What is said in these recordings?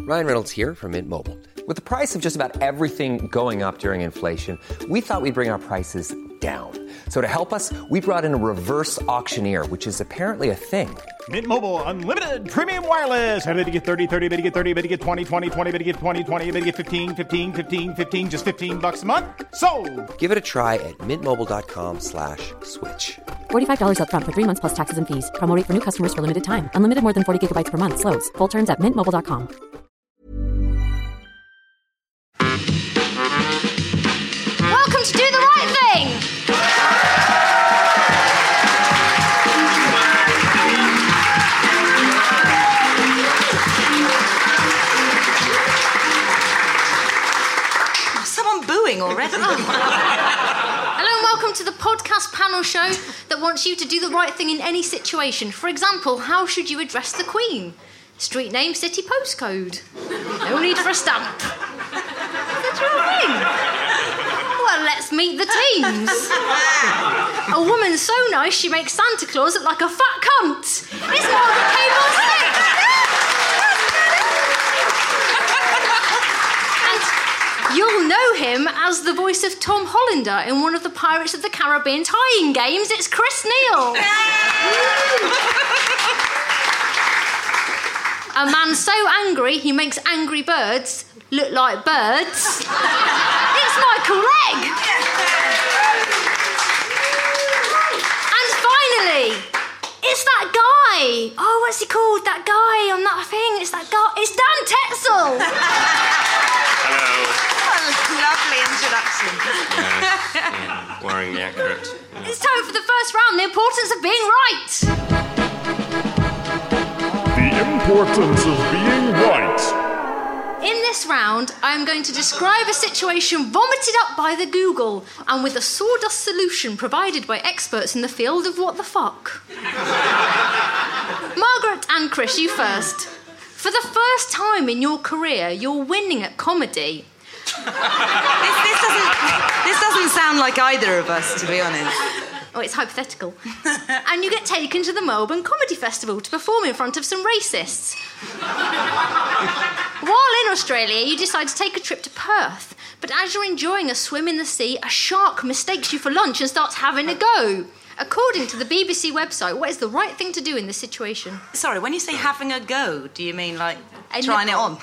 Ryan Reynolds here from Mint Mobile. With the price of just about everything going up during inflation, we thought we'd bring our prices down. So to help us, we brought in a reverse auctioneer, which is apparently a thing. Mint Mobile Unlimited Premium Wireless. How to get 30, 30, bit to get 30, bit to get 20, 20, 20, bit to get 20, 20, bit to get 15, 15, 15, 15, just $15 a month? Sold! Give it a try at mintmobile.com/switch. $45 up front for 3 months plus taxes and fees. Promo rate for new customers for limited time. Unlimited more than 40 gigabytes per month. Slows full terms at mintmobile.com. Welcome to Do the Right Thing! Someone booing already. Hello and welcome to the podcast panel show that wants you to do the right thing in any situation. For example, how should you address the Queen? Street name, city postcode. No need for a stamp. That's your thing. Well, let's meet the teams. A woman so nice she makes Santa Claus look like a fat cunt. It's Margaret Cable Stick. And you'll know him as the voice of Tom Hollander in one of the Pirates of the Caribbean tie-in games. It's Chris Neal. A man so angry he makes Angry Birds look like birds. It's Michael Legg. And finally, it's that guy. Oh, what's he called? That guy on that thing. It's that guy. It's Dan Tetzel. Hello. What a lovely introduction. Worryingly accurate. It's time for the first round. The importance of being right. The importance of being right. In this round, I am going to describe a situation vomited up by the Google and with a sawdust solution provided by experts in the field of what the fuck. Margaret and Chris, you first. For the first time in your career, you're winning at comedy. This doesn't sound like either of us, to be honest. Oh, it's hypothetical. And you get taken to the Melbourne Comedy Festival to perform in front of some racists. While in Australia, you decide to take a trip to Perth. But as you're enjoying a swim in the sea, a shark mistakes you for lunch and starts having a go. According to the BBC website, what is the right thing to do in this situation? Sorry, when you say having a go, do you mean like trying it on?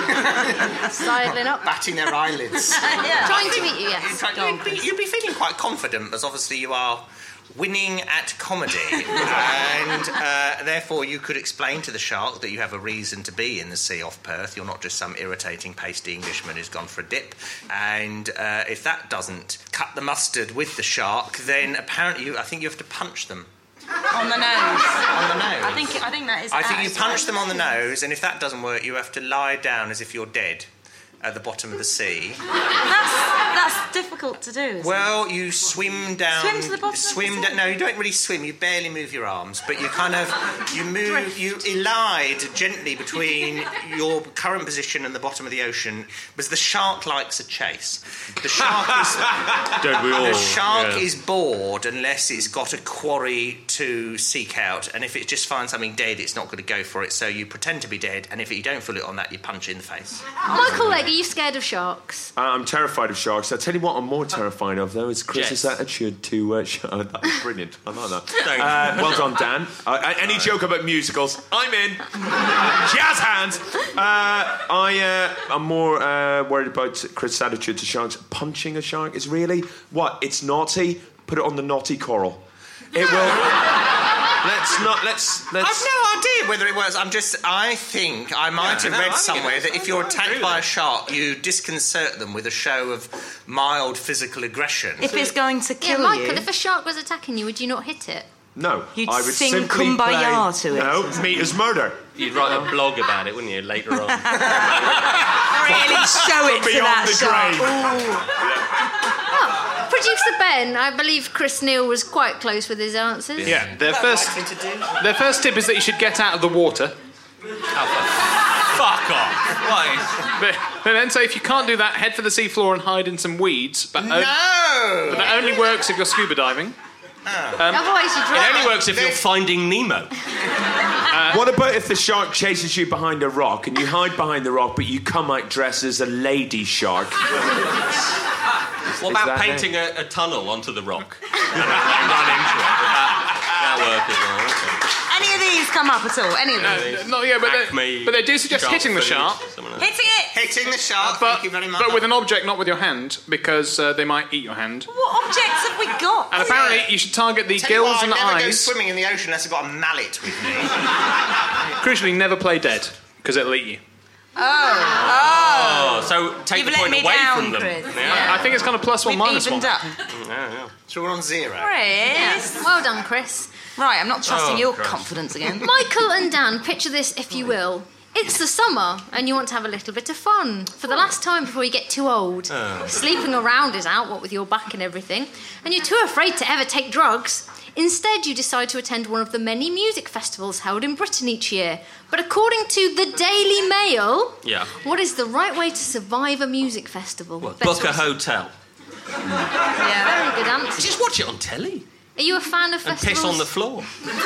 Sidling up. Batting their eyelids. Yeah. Trying to eat you, yes. You'd be feeling quite confident, as obviously you are winning at comedy, and therefore you could explain to the shark that you have a reason to be in the sea off Perth. You're not just some irritating pasty Englishman who's gone for a dip. And if that doesn't cut the mustard with the shark, then apparently I think you have to punch them. On the nose. On the nose. I think that is. I think you punch them on the nose, and if that doesn't work, you have to lie down as if you're dead at the bottom of the sea. That's difficult to do. Well, you swim down. Swim to the bottom. Swim down. No, you don't really swim. You barely move your arms, but you kind of you elide gently between your current position and the bottom of the ocean, because the shark likes a chase. The shark is. Don't we all? The shark is bored unless it's got a quarry to seek out, and if it just finds something dead, it's not going to go for it. So you pretend to be dead, and if you don't feel it on that, you punch it in the face. Michael Legg, are you scared of sharks? I'm terrified of sharks. I'll tell you what I'm more terrified of, though, is Chris's attitude to that was brilliant. I like that. Well done, Dan. Any joke about musicals, I'm in. Jazz hands. I'm more worried about Chris's attitude to sharks. Punching a shark is really... What? It's naughty? Put it on the naughty coral. It will... Let's... I've no idea whether it works. I think I might have read somewhere that if you're attacked by a shark, you disconcert them with a show of mild physical aggression. If it's going to kill Michael, you... if a shark was attacking you, would you not hit it? No. You'd I would sing simply Kumbaya to it. No, meat is murder. You'd write a blog about it, wouldn't you, later on? Really show it to that shark. Producer Ben, I believe Chris Neal was quite close with his answers. Yeah, their first tip is that you should get out of the water. Fuck off. Why? But then say if you can't do that, head for the seafloor and hide in some weeds. But that only works if you're scuba diving. Otherwise you drown. It only works if you're Finding Nemo. What about if the shark chases you behind a rock and you hide behind the rock, but you come out dressed as a lady shark? What about painting a tunnel onto the rock and run into it? Would that work as well? Okay. Any of these come up at all? Any of these? Not yet, but they do suggest hitting the shark. Hitting the shark, thank you very much. But with an object, not with your hand, because they might eat your hand. What objects have we got? And apparently you should target the gills and I never go eyes. swimming in the ocean unless I've got a mallet with me. Crucially, never play dead, because it'll eat you. Oh, so take You've the point let me away down, from them. Chris. I think it's kind of +1, We've -1. evened up. So we're on 0. Chris. Well done, Chris. Right, I'm not trusting your Christ. confidence again. Michael and Dan, picture this if you will. It's the summer and you want to have a little bit of fun for the last time before you get too old. Sleeping around is out, what with your back and everything, and you're too afraid to ever take drugs. Instead, you decide to attend one of the many music festivals held in Britain each year. But according to the Daily Mail, what is the right way to survive a music festival? Book a hotel. Very good answer. Just watch it on telly. Are you a fan of And festivals? piss on the floor.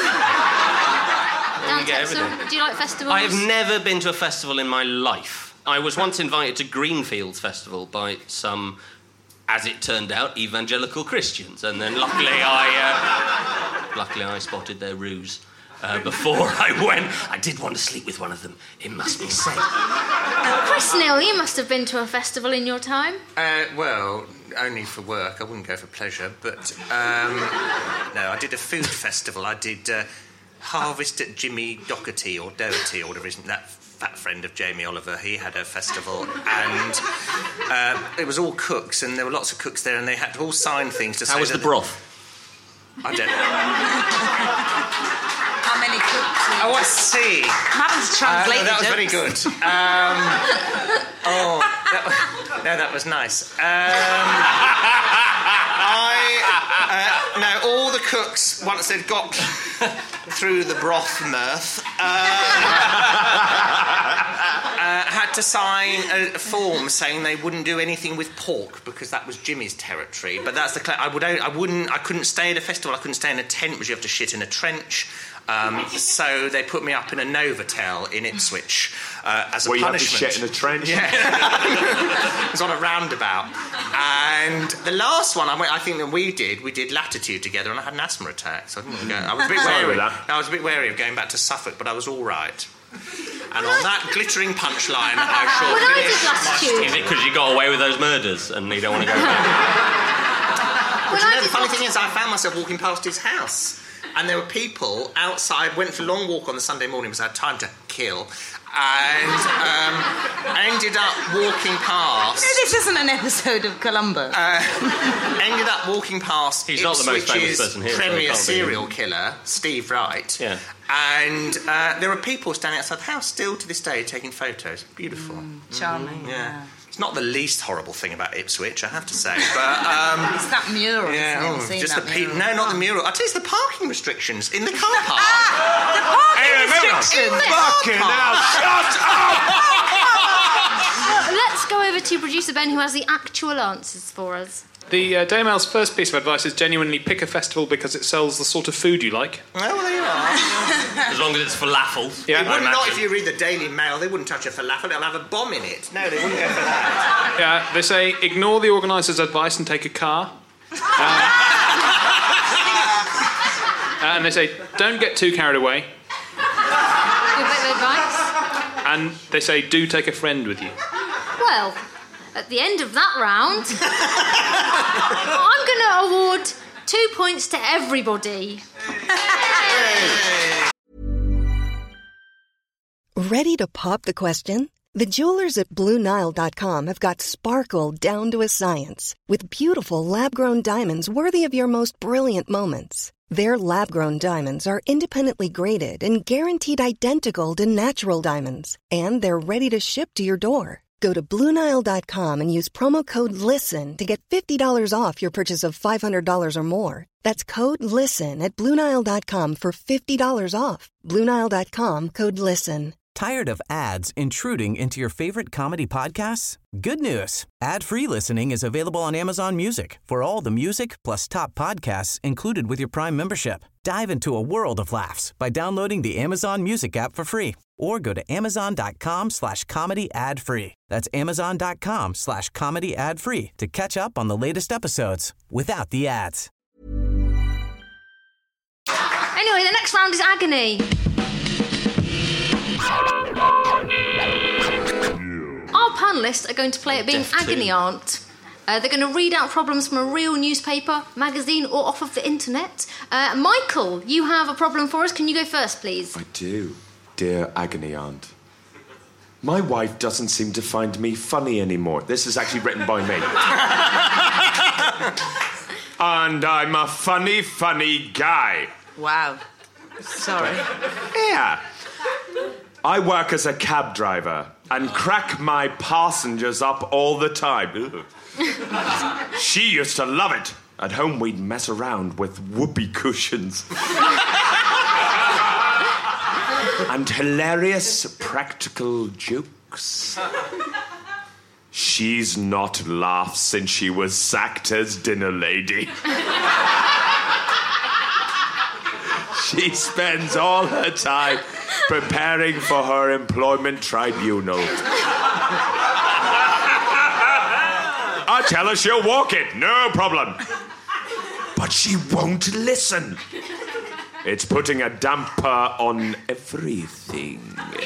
Dan get Texel, everything. do you like festivals? I have never been to a festival in my life. I was once invited to Greenfields Festival by some, as it turned out, evangelical Christians, and then luckily I spotted their ruse before I went. I did want to sleep with one of them, it must be said. Chris Neal, you must have been to a festival in your time. Well, only for work. I wouldn't go for pleasure. But, no, I did a food festival. I did Harvest at Jimmy Doherty, or Doherty, or whatever, isn't that fat friend of Jamie Oliver? He had a festival, and it was all cooks, and there were lots of cooks there, and they had to all sign things to say... How was the broth? I don't know. How many cooks? Oh, I see. I'm having to translate that was the very jokes. good. That was nice. No, all the cooks, once they'd got through the broth mirth, had to sign a form saying they wouldn't do anything with pork because that was Jimmy's territory. But that's the I couldn't stay at a festival. I couldn't stay in a tent because you have to shit in a trench. So they put me up in a Novotel in Ipswich as a punishment. You have to shit in a trench? Yeah. It was on a roundabout. And the last one I think that we did Latitude together, and I had an asthma attack, so I didn't go. I was a bit wary. I was a bit wary of going back to Suffolk, but I was all right. And on that glittering punchline, I shall When I finish did Latitude- Is it because you got away with those murders and you don't want to go back? But you know, the funny thing is, I found myself walking past his house, and there were people outside. Went for a long walk on the Sunday morning because I had time to kill, and ended up walking past. No, this isn't an episode of Columbo. Ended up walking past He's not the most famous person here, so it premier can't be serial him. killer, Steve Wright. Yeah. And there are people standing outside the house still to this day taking photos. Beautiful. Charming. Yeah. It's not the least horrible thing about Ipswich, I have to say, but... It's that mural. yeah, Isn't it? Seen just that the people. mural. No, not the mural. I tell you, it's the parking restrictions in the car park. The parking restrictions. Fucking hell, shut up! Let's go over to producer Ben, who has the actual answers for us. The Daily Mail's first piece of advice is genuinely pick a festival because it sells the sort of food you like. Oh, well, there you are. As long as it's falafel. Yeah. It wouldn't not if you read the Daily Mail. They wouldn't touch a falafel. They'll have a bomb in it. No, they wouldn't go for that. Yeah, they say ignore the organisers' advice and take a car. And they say don't get too carried away. Good bit of advice. And they say do take a friend with you. Well, at the end of that round, I'm going to award 2 points to everybody. Ready to pop the question? The jewelers at BlueNile.com have got sparkle down to a science with beautiful lab-grown diamonds worthy of your most brilliant moments. Their lab-grown diamonds are independently graded and guaranteed identical to natural diamonds, and they're ready to ship to your door. Go to BlueNile.com and use promo code LISTEN to get $50 off your purchase of $500 or more. That's code LISTEN at BlueNile.com for $50 off. BlueNile.com, code LISTEN. Tired of ads intruding into your favorite comedy podcasts? Good news. Ad-free listening is available on Amazon Music for all the music plus top podcasts included with your Prime membership. Dive into a world of laughs by downloading the Amazon Music app for free or go to amazon.com/comedy ad-free. That's amazon.com/comedy ad-free to catch up on the latest episodes without the ads. Anyway, the next round is agony. Our panellists are going to play at being agony aunt. They're going to read out problems from a real newspaper, magazine, or off of the internet. Michael, you have a problem for us. Can you go first, please? I do, dear agony aunt. My wife doesn't seem to find me funny anymore. This is actually written by me. And I'm a funny guy. Wow. Sorry. Yeah. I work as a cab driver and crack my passengers up all the time. She used to love it. At home, we'd mess around with whoopee cushions. And hilarious practical jokes. She's not laughed since she was sacked as dinner lady. She spends all her time preparing for her employment tribunal. I tell her she'll walk it, no problem. But she won't listen. It's putting a damper on everything.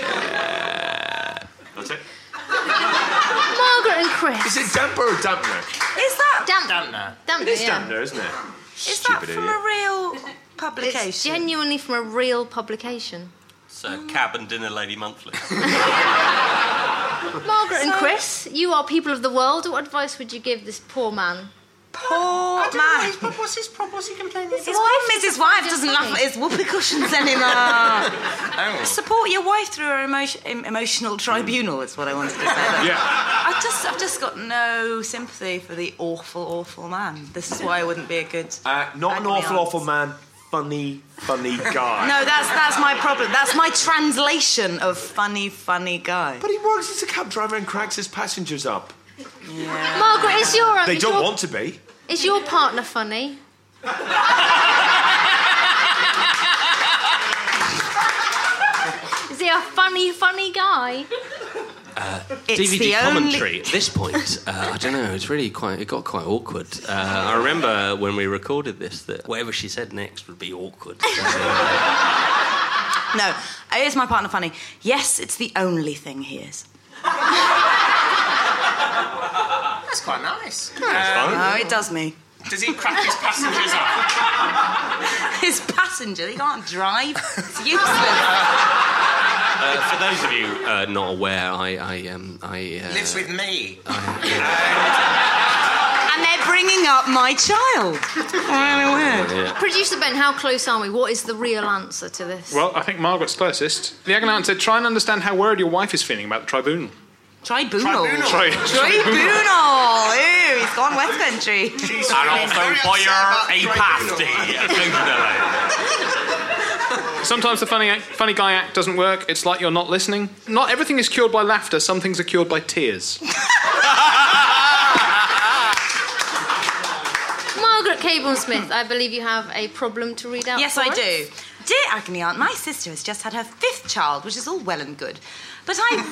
That's it. Margaret and Chris. Is it damper or dampener? Is that... Dampener. Dampener, It is yeah. dampener, isn't it? Is that from a real publication? It's genuinely from a real publication. So, Cab and Dinner Lady Monthly. Margaret and Chris, you are people of the world. What advice would you give this poor man? Poor man. What's his problem? What's he complaining about? His wife is his wife doesn't laugh at his whoopee cushions anymore. Support your wife through her emotional tribunal. Is what I wanted to say. Yeah. I've just got no sympathy for the awful man. This is why I wouldn't be a good. Not an awful man. Funny guy. No, that's my problem. That's my translation of funny guy. But he works as a cab driver and cracks his passengers up. Yeah. Margaret, is your... They don't want to be. Is your partner funny? Is he a funny guy? DVD commentary at this point, I don't know, it got quite awkward. I remember when we recorded this that whatever she said next would be awkward. No, is my partner funny? Yes, it's the only thing he is. That's quite nice. No, it does me. Does he crack his passengers up? His passenger, he can't drive. It's useless. For those of you not aware, I lives with me. And they're bringing up my child. Yeah. Producer Ben, how close are we? What is the real answer to this? Well, I think Margaret's closest. The agony aunt said, try and understand how worried your wife is feeling about the tribunal. Tribunal. Tribunal. Ew, he's gone West Country. And also fire a pasty. Sometimes the funny guy act doesn't work. It's like you're not listening. Not everything is cured by laughter. Some things are cured by tears. Margaret Cable-Smith, I believe you have a problem to read out. Yes, for I us. do. Dear agony aunt, my sister has just had her 5th child, which is all well and good. But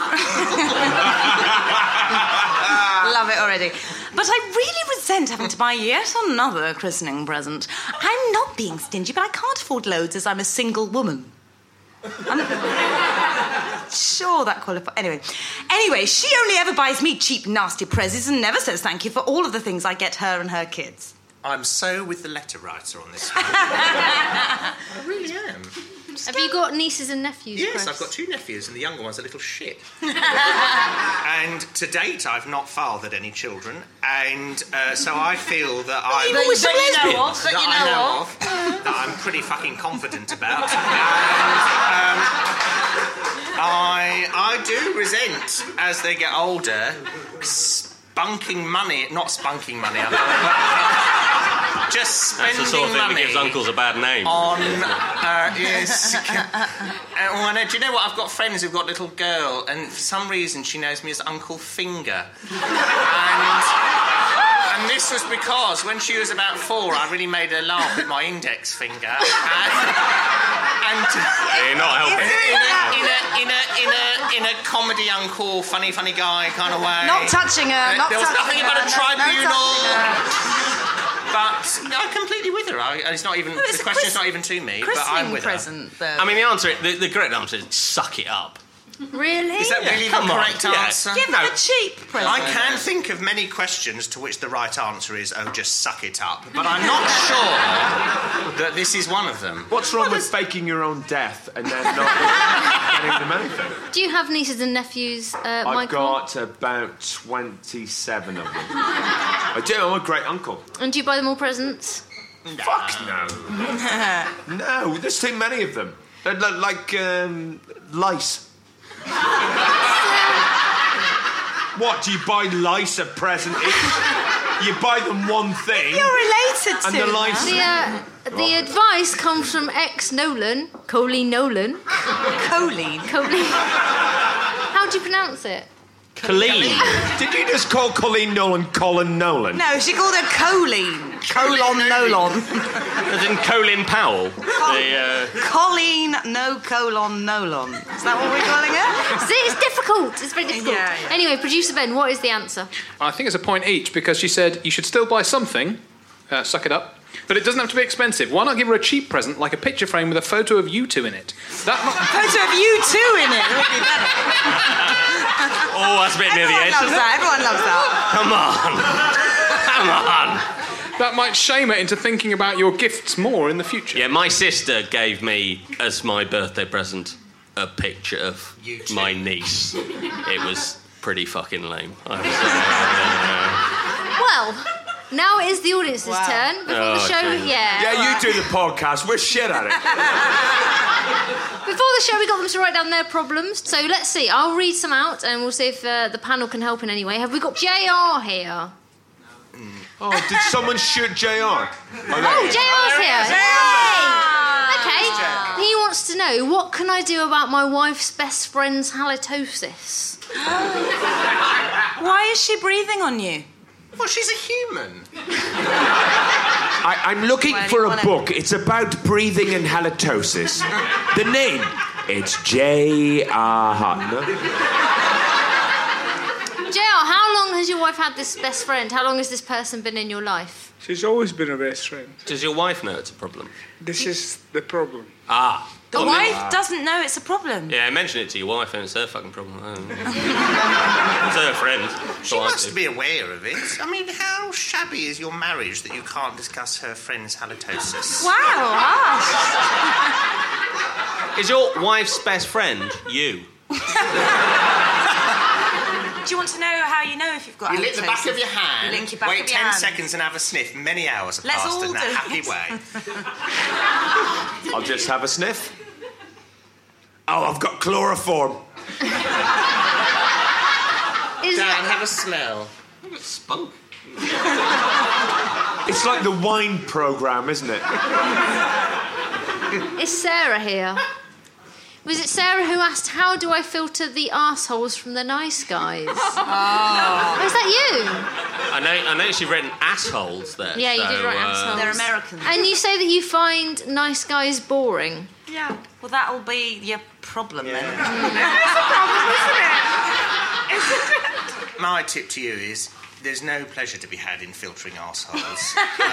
love it already. But I really resent having to buy yet another christening present. I'm not being stingy, but I can't afford loads as I'm a single woman. I'm sure that qualifies. Anyway, she only ever buys me cheap, nasty prezzies and never says thank you for all of the things I get her and her kids. I'm so with the letter writer on this one. I really am. Have you got nieces and nephews, Yes, Chris? I've got 2 nephews, and the younger one's a little shit. And to date, I've not fathered any children, and so I feel that I'm... Even with some lesbians? That I'm pretty fucking confident about. And I do resent, as they get older, spunking money... Not spunking money, just That's spending the sort of thing that money gives uncles a bad name. on... yes. Do you know what? I've got friends who've got little girl, and for some reason she knows me as Uncle Finger. And this was because when she was about 4, I really made her laugh with my index finger. And You're not helping. in a comedy uncle, funny guy kind of way. Not touching her. There was nothing about a tribunal. But I'm completely with her. The question's not even to me, but I'm with present, her. Though. I mean, the correct answer is suck it up. Really? Is that really the correct answer? Give them a cheap present. I can think of many questions to which the right answer is, just suck it up. But I'm not sure that this is one of them. What's wrong with faking your own death and then not getting them anything? Do you have nieces and nephews, Michael? I've got about 27 of them. I do, I'm a great uncle. And do you buy them all presents? No. Fuck no. No, there's too many of them. They're like lice. What, do you buy lice a present each? You buy them one thing. You're related to and the lice. The advice comes from ex-Nolan, Colleen Nolan. Colleen? How do you pronounce it? Colleen. Did you just call Colleen Nolan Colin Nolan? No, she called her Colleen. Colon Nolan. As in Colin Powell. Colleen no colon Nolan. Is that what we're calling her? See, it's difficult. It's very difficult. Yeah. Anyway, Producer Ben, what is the answer? I think it's a point each because she said you should still buy something, suck it up, but it doesn't have to be expensive. Why not give her a cheap present like a picture frame with a photo of you two in it? Photo of you two in it would be better. Oh, that's a bit near the edge, isn't it? Everyone loves that. Come on. That might shame her into thinking about your gifts more in the future. Yeah, my sister gave me, as my birthday present, a picture of my niece. It was pretty fucking lame. I have to say. Well, now it is the audience's turn. Before the show, Yeah, you do the podcast. We're shit at it. Before the show, we got them to write down their problems. So let's see. I'll read some out, and we'll see if the panel can help in any way. Have we got JR here? Oh, did someone shoot JR? JR's here. Yay! Okay. He wants to know, what can I do about my wife's best friend's halitosis? Why is she breathing on you? Well, she's a human. I'm looking for a book. It's about breathing and halitosis. The name, it's J.R. Hutton. JR, how long has your wife had this best friend? How long has this person been in your life? She's always been a best friend. Does your wife know it's a problem? This is the problem. Ah. The wife doesn't know it's a problem. Yeah, mention it to your wife and it's her fucking problem. It's her friend. She must be aware of it. I mean, how shabby is your marriage that you can't discuss her friend's halitosis? Wow, harsh. Is your wife's best friend you? Do you want to know how you know if you've got halitosis? You lick the back of your hand, You lick your back wait of your 10 hand. seconds and have a sniff. Many hours have Let's passed all in do that happy it. way. I'll just have a sniff. Oh, I've got chloroform. Dan, have a smell. Spunk. It's like the wine programme, isn't it? Is Sarah here? Was it Sarah who asked, how do I filter the arseholes from the nice guys? Oh. Is that you? I noticed you've written assholes there. Yeah, you did write assholes. They're Americans. And you say that you find nice guys boring. Yeah. Well, that'll be your problem then. It's a problem, isn't it? My tip to you is, there's no pleasure to be had in filtering arseholes.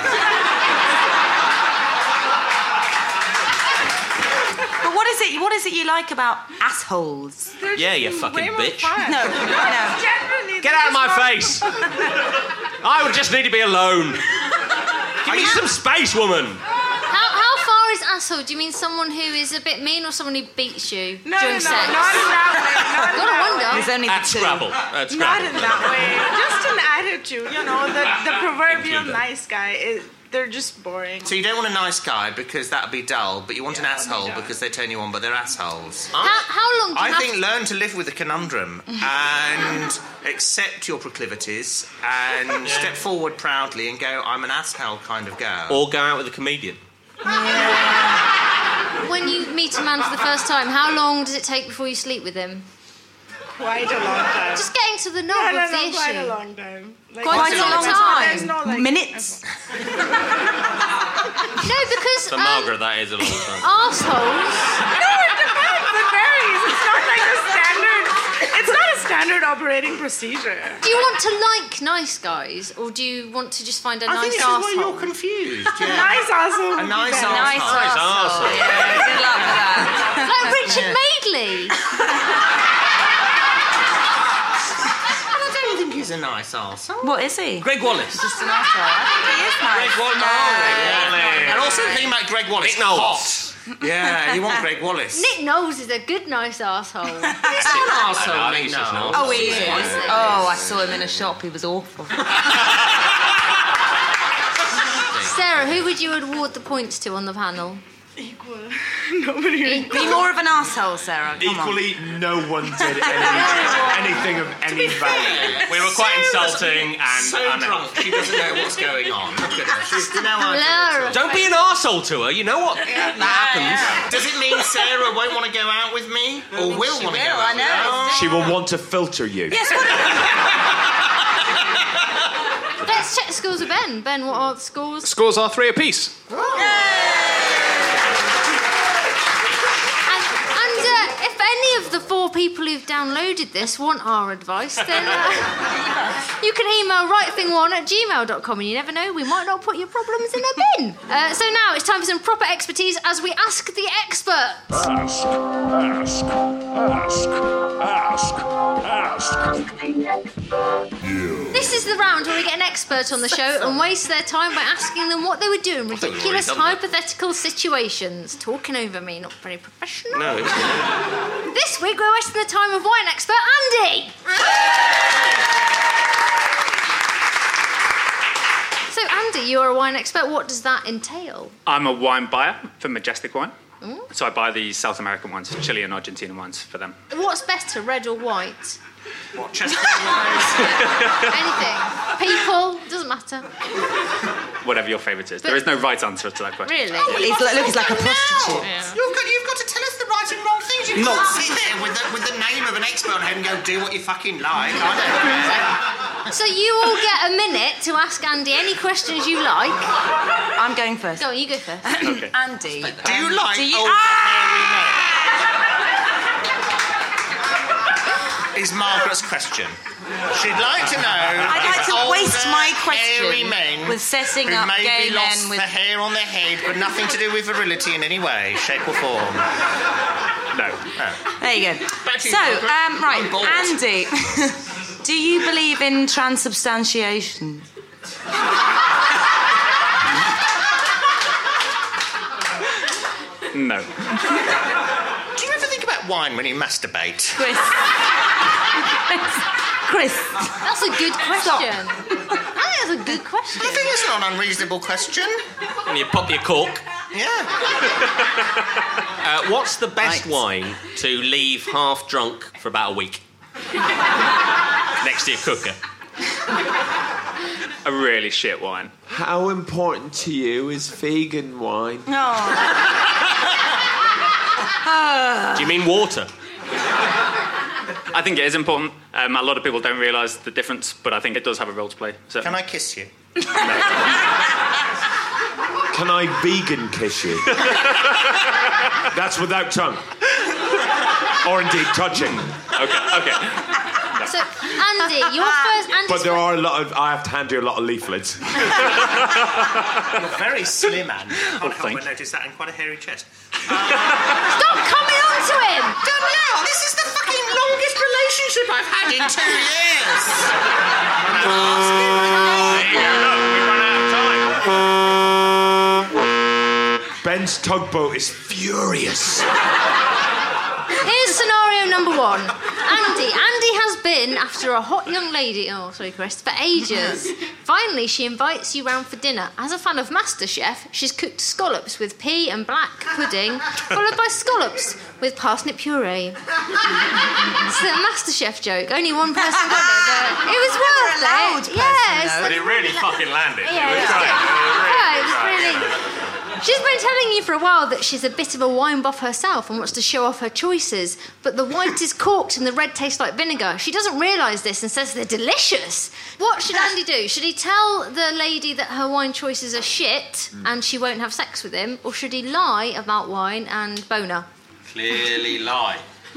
But what is it you like about assholes? Yeah, you fucking bitch. No. Get out of my face! I would just need to be alone. Give me some space, woman. How far is asshole? Do you mean someone who is a bit mean or someone who beats you during sex? Not in that way. Gotta wonder. There's only At the two. Scrabble. Not in that way. Just an attitude, the proverbial nice guy is They're just boring. So you don't want a nice guy because that'd be dull, but you want an asshole because they turn you on, but they're assholes. How long do you I think learn to live with the conundrum and accept your proclivities and step forward proudly and go, I'm an asshole kind of girl. Or go out with a comedian. When you meet a man for the first time, how long does it take before you sleep with him? Quite a long time. Just getting to the nub of the issue. Quite a long time. Like, Quite a long time. There's no, like, minutes. No, because For Margaret, that is a long time. arseholes. No, it depends. It varies. It's not like a standard. It's not a standard operating procedure. Do you want to like nice guys, or do you want to just find a I nice think this is why arsehole? you're confused. A nice asshole. A nice arsehole. Nice arsehole. Yeah, good luck with that. Like Richard Madeley. I don't think he's a nice arsehole. What is he? Greg Wallace. Just an arsehole. I think he is nice. Greg Wallace. And also the thing about Greg Wallace. Nick Knowles. Hot. Yeah, you want Greg Wallace. Nick Knowles is a good, nice arsehole. He's not an arsehole, I think he's just an arsehole. Oh, he is. Oh, I saw him in a shop. He was awful. Sarah, who would you award the points to on the panel? Equal. Nobody. Be more of an arsehole, Sarah. Come Equally, no one did anything of any value. We were quite insulting and... So drunk, she doesn't know what's going on. Look at her. She's no idea. Laura. Don't be an arsehole to her, you know what that happens. Does it mean Sarah won't want to go out with me? Or will want to go out with me? She will want to filter you. Yes, Let's check the scores with Ben. Ben, what are the scores? Scores are 3 apiece. And if any of the 4 people who've downloaded this want our advice, then you can email rightthing1@gmail.com, and you never know, we might not put your problems in a bin. So now it's time for some proper expertise as we ask the expert. Ask. This is the round where we get an expert on the show and waste their time by asking them what they would do in ridiculous hypothetical situations. Talking over me, not very professional. No, it's not. This week we're wasting the time of wine expert Andy. So Andy, you're a wine expert. What does that entail? I'm a wine buyer for Majestic Wine. So I buy the South American wines, Chile and Argentina wines for them. What's better, red or white? What, chest wines? Anything. People, doesn't matter. Whatever your favourite is. There is no right answer to that question. Really? He's like a prostitute. Yeah. You've got to tell us the right and wrong things. You can't sit there with the name of an expert on head and go, do what you fucking like. I don't know. So you all get a minute to ask Andy any questions you like. I'm going first. Go on, you go first. Okay. Andy. Do you like old hairy men? Is Margaret's question. She'd like to know. I'd like to waste my question hairy men with setting who up maybe gay lost men with the hair on their head, but nothing to do with virility in any way, shape or form. No. There you go. Back to you, So, Margaret. right, I'm bored. Andy, do you believe in transubstantiation? No. Do you ever think about wine when you masturbate? Chris. That's a good question. I think that's a good question. I think it's not an unreasonable question. And you pop your cork. Yeah. What's the best wine to leave half drunk for about a week? Next to your cooker. A really shit wine. How important to you is vegan wine? No. Do you mean water? I think it is important. A lot of people don't realise the difference, but I think it does have a role to play. So. Can I kiss you? Can I vegan kiss you? That's without tongue. Or indeed touching. Okay. So, Andy, your first... But there are a lot of... I have to hand you a lot of leaflets. You're very slim, Anne. I can't help but notice that and quite a hairy chest. Stop coming on to him! Danielle, this is the fucking longest relationship I've had in 2 years. Ben's tugboat is furious. Here's scenario Scenario number 1. Andy has been after a hot young lady, Chris, for ages. Finally, she invites you round for dinner. As a fan of MasterChef, she's cooked scallops with pea and black pudding, followed by scallops with parsnip puree. It's a MasterChef joke. Only one person got it, but it was worth it. Yes. But it really fucking landed. Yeah, it was great. She's been telling you for a while that she's a bit of a wine buff herself and wants to show off her choices, but the white is corked and the red tastes like vinegar. She doesn't realise this and says they're delicious. What should Andy do? Should he tell the lady that her wine choices are shit and she won't have sex with him, or should he lie about wine and boner? Clearly lie.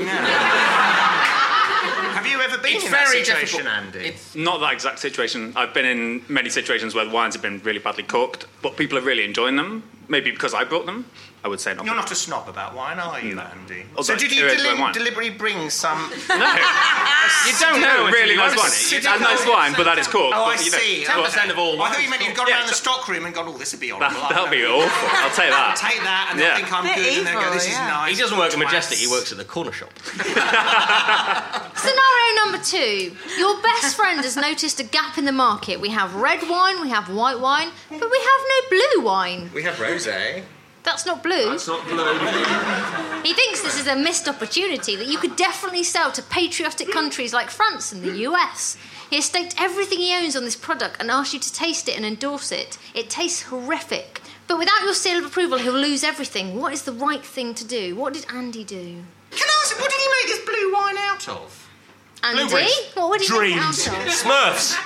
Have you ever been in that situation, Andy? It's not that exact situation. I've been in many situations where the wines have been really badly corked, but people are really enjoying them. Maybe because I brought them. I would say not. You're not a snob about wine, are you, No. Andy? Although So did you deliberately bring some... No. You don't know really nice wine. It's a nice wine, but that is corked. Oh, I But you don't- see. 10% of all I thought you meant you'd gone Yeah, around the stock room and gone, oh, this would be horrible. That'll be awful. I'll take that. Take that and they'll think I'm Bit good and they'll go, this evil, is nice. He doesn't work at Twats. Majestic, he works at the corner shop. Scenario number 2. Your best friend has noticed a gap in the market. We have red wine, we have white wine, but we have no blue wine. We have rosé. That's not blue. That's not blue. He thinks this is a missed opportunity that you could definitely sell to patriotic countries like France and the US. He has staked everything he owns on this product and asked you to taste it and endorse it. It tastes horrific. But without your seal of approval, he'll lose everything. What is the right thing to do? What did Andy do? Can I ask, what did he make this blue wine out of? Andy? Blueberries. What would he make it out Dreams. of? Smurfs.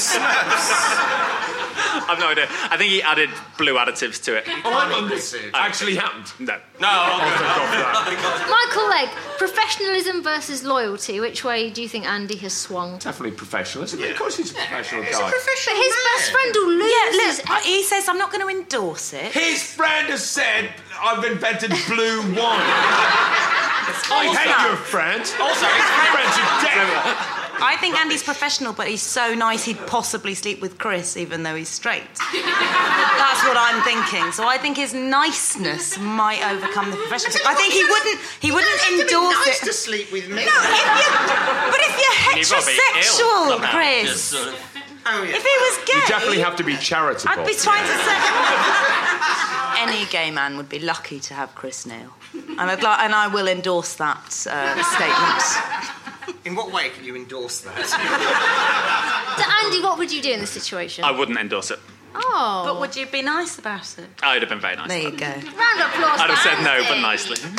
I've no idea. I think he added blue additives to it. Oh, I mean, this actually happened. No. Michael Legg, professionalism versus loyalty. Which way do you think Andy has swung? Definitely professionalism. Of course he's a professional He's a guy. professional But his best friend will lose. Yeah, look, he says I'm not going to endorse it. His friend has said, I've invented blue wine. I hate your friend. Also, his friends are dead. I think Andy's professional, but he's so nice he'd possibly sleep with Chris, even though he's straight. That's what I'm thinking. So I think his niceness might overcome the professionalism. I think he wouldn't endorse nice it. to sleep with me. No, but if you're You've got to be ill heterosexual, somehow, Chris. just sort of- Oh, yeah. If he was gay, You definitely have to be charitable. I'd be trying to say. Any gay man would be lucky to have Chris Neal, and I will endorse that statement. In what way can you endorse that? So Andy, what would you do in this situation? I wouldn't endorse it. Oh. But would you be nice about it? I would have been very nice. There you go. Round of applause. I'd have for said no, Andy. but nicely. He's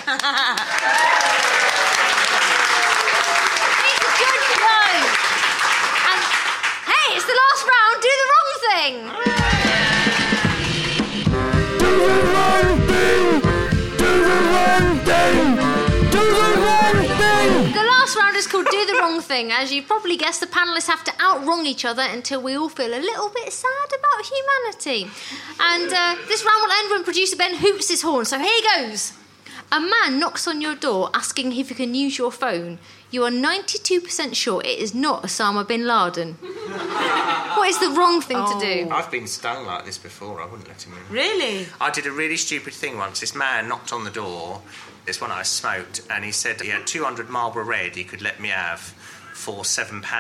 good to know. And hey, it's the last round. Do the wrong thing. The last round is called Do the Wrong Thing. As you probably guessed, the panellists have to out-wrong each other until we all feel a little bit sad about humanity. And this round will end when producer Ben hoots his horn. So here he goes. A man knocks on your door asking if you can use your phone. You are 92% sure it is not Osama bin Laden. What is the wrong thing to do? I've been stung like this before. I wouldn't let him in. Really? I did a really stupid thing once. This man knocked on the door. It's when I smoked, and he said he had 200 Marlboro Red he could let me have for £7. And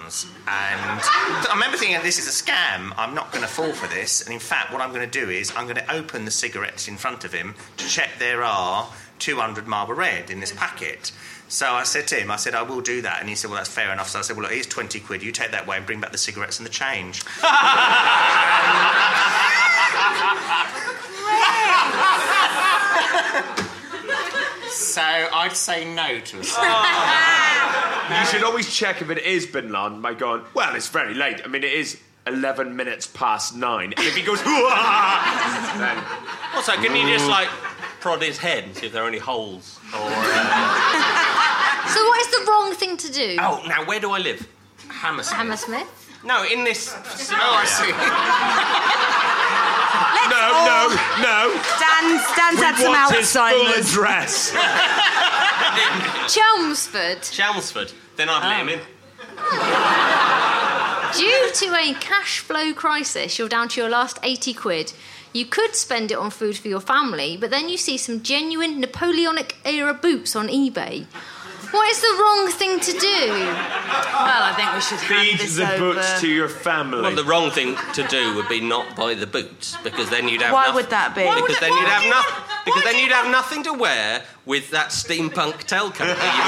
I remember thinking, this is a scam. I'm not going to fall for this. And in fact, what I'm going to do is I'm going to open the cigarettes in front of him to check there are 200 Marlboro Red in this packet. So I said to him, I will do that. And he said, well, that's fair enough. So I said, well, look, here's 20 quid. You take that away and bring back the cigarettes and the change. So I'd say no to a You should always check if it is Bin Laden by going, well, it's very late. I mean, it is 11 minutes past 9. And if he goes, then... Also, can you just, prod his head and see if there are any holes? Or, So what is the wrong thing to do? Oh, now, where do I live? Hammersmith. Hammersmith? No, in this scenario. Oh, I see. No. Dan's had some want his full Alzheimer's. address. Chelmsford. Chelmsford. Then I'd let him in. Due to a cash flow crisis, you're down to your last 80 quid. You could spend it on food for your family, but then you see some genuine Napoleonic-era boots on eBay. What is the wrong thing to do? Well, I think we should hand Feed this the over. boots to your family. Well, the wrong thing to do would be not buy the boots, because then you'd have Why would that be? Because then you'd have nothing. Because then you'd have nothing to wear with that steampunk tailcoat that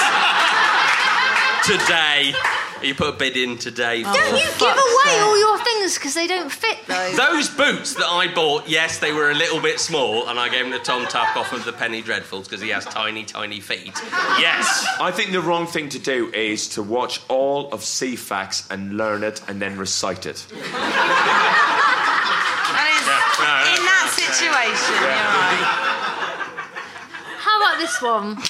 you bought today. You put a bid in today. Don't you give away all your things because they don't fit, though? Those boots that I bought, yes, they were a little bit small, and I gave them to Tom Tuck off of the Penny Dreadfuls because he has tiny, tiny feet. Yes. I think the wrong thing to do is to watch all of CFAX and learn it and then recite it. That is, in that situation, you're right. How about this one?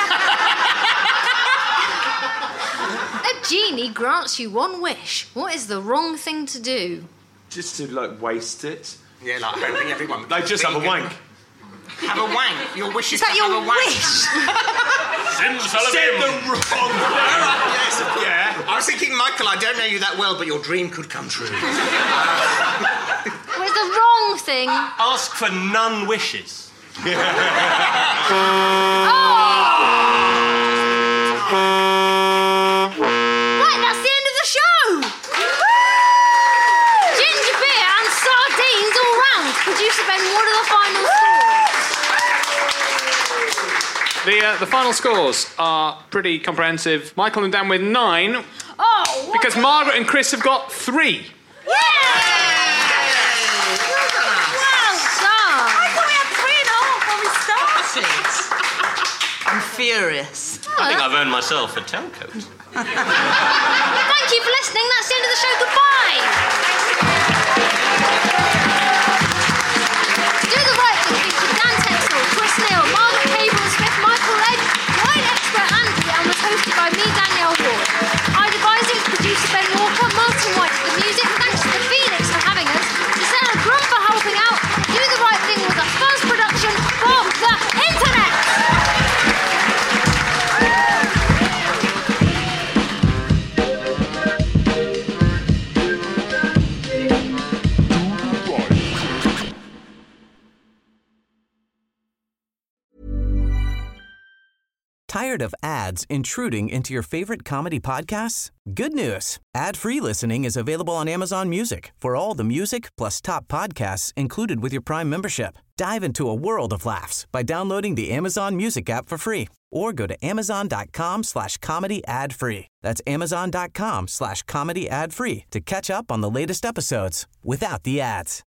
A genie grants you one wish. What is the wrong thing to do? Just to, waste it. Yeah, like hoping everyone... Just have a wank. Have a wank. Your wish is Is that to your have a wank. wish? Said the wrong Yes, of course. Yeah. I was thinking, Michael, I don't know you that well, but your dream could come true. What is the wrong thing? Ask for none wishes. Right, that's the end of the show! Ginger beer and sardines all round. Producer Ben, what are the final scores? The final scores are pretty comprehensive. Michael and Dan with 9. Oh, because Margaret and Chris have got 3. Well done! I thought we had 3.5 when we started. I'm furious. I think I've earned myself a tailcoat. Thank you for listening. That's the end of the show. Goodbye! Do the Right Thing featured Dan Texel, Chris Neal, Margaret Cable-Smith, Michael Legg, wine expert Andy, and was hosted by me, Danielle Ward. Ida Bising, producer Ben Walker, Martin White for the music. Thanks to the Phoenix for having us. To Sarah Grum for helping out. Do the Right Thing was a first production for the internet. Tired of ads intruding into your favorite comedy podcasts? Good news. Ad-free listening is available on Amazon Music for all the music plus top podcasts included with your Prime membership. Dive into a world of laughs by downloading the Amazon Music app for free or go to amazon.com/comedy ad-free. That's amazon.com/comedy ad-free to catch up on the latest episodes without the ads.